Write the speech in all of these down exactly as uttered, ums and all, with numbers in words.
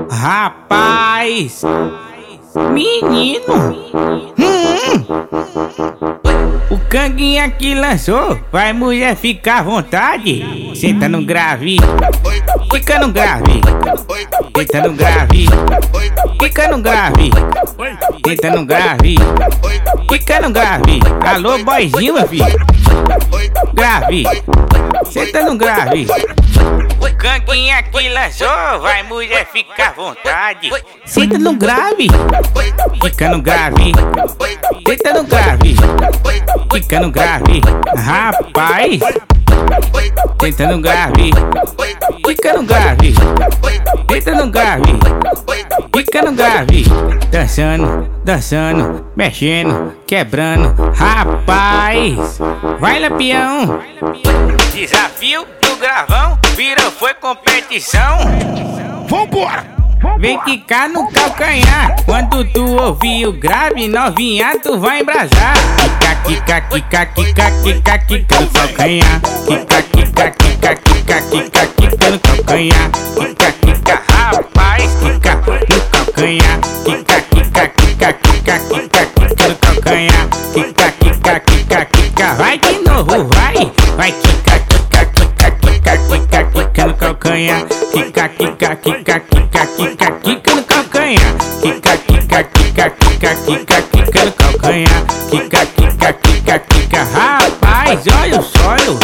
Rapaz, menino, hum, o canguinha que lançou, vai mulher ficar à vontade. Senta no grave, fica no grave, senta no grave, fica no grave, senta no grave, fica no grave. Alô, boizinho, meu filho, grave, senta no grave. O canguinha que lançou, vai mulher ficar à vontade. Senta no grave, fica no grave, senta no grave, fica no grave. Rapaz, senta no grave, fica no grave, senta no grave, fica no grave. Dançando, dançando, mexendo, quebrando. Rapaz, vai Lampião. Desafio do gravão, virou, foi competição. Vambora! Vem quicar no calcanhar, quando tu ouvir o grave, novinha, tu vai embrasar. Quica, quica, quica, quica, quica, quica no calcanhar. Quica, quica, quica, quica, quica, quica no calcanhar. Quica, quica, rapaz, quica no calcanhar. Quica, quica, quica, quica, quica, quica no calcanhar. Quica, quica, quica, quica, vai de novo, vai. Vai quica, quica, quica, quica, quica, quica no calcanhar. Quica, quica, quica, quica, quica, quica no calcanhar. Quica, quica, quica, quica, quica, quica no calcanhar. Quica, quica, quica, quica, rapaz, olha o solo.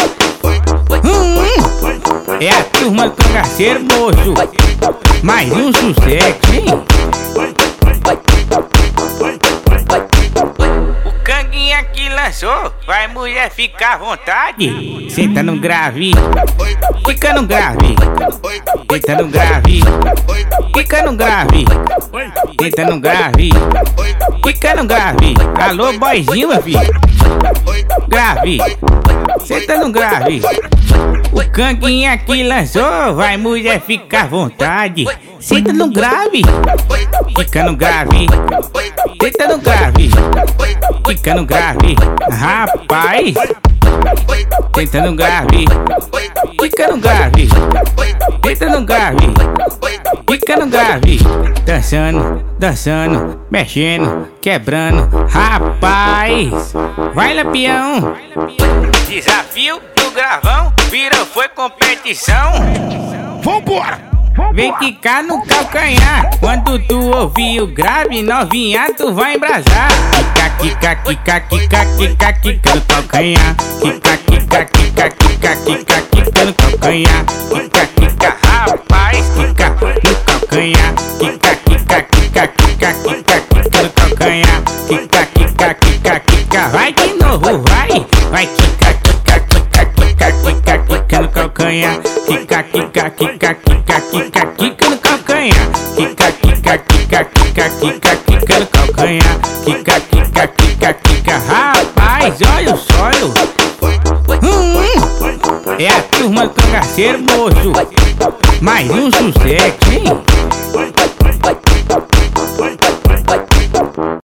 Hum, é a turma do cangaceiro, moço. Mais um sucesso, hein? O canguinha que lançou, vai mulher ficar à vontade. Senta no grave, fica no grave, senta no grave, fica no grave, senta no grave, fica no grave. Alô, boizinho, meu filho, grave, senta no grave. O canguinha que lançou, vai mulher ficar à vontade. Senta no grave, fica no grave, senta no grave, fica no grave. Rapaz, senta no grave, fica no grave, senta no grave, fica no grave. Dançando, dançando, mexendo, quebrando. Rapaz, vai Lampião. Desafio do gravão, virou, foi competição. Vambora! Vem quicar no calcanhar, quando tu ouvir o grave, novinha, tu vai embrasar. Quica, quica, quica, quica, quica, quica no calcanhar. Quica, quica, quica, quica, quica, quica no calcanhar. Quica, quica, rapaz, quica no calcanhar. Quica, quica, quica, quica, quica, quica no calcanhar. Quica, quica, quica, quica, vai de novo, vai. Vai quica, quica, quica, quica, quica, quica no calcanhar. Quica, quica, quica, quica, quica, quica no calcanhar. Quica, quica, quica, quica, quica, quica no calcanhar. Quica, quica, quica, quica, rapaz, olha o solo. Hum, é a turma do cangaceiro, moço. Mais um sucesso, hein?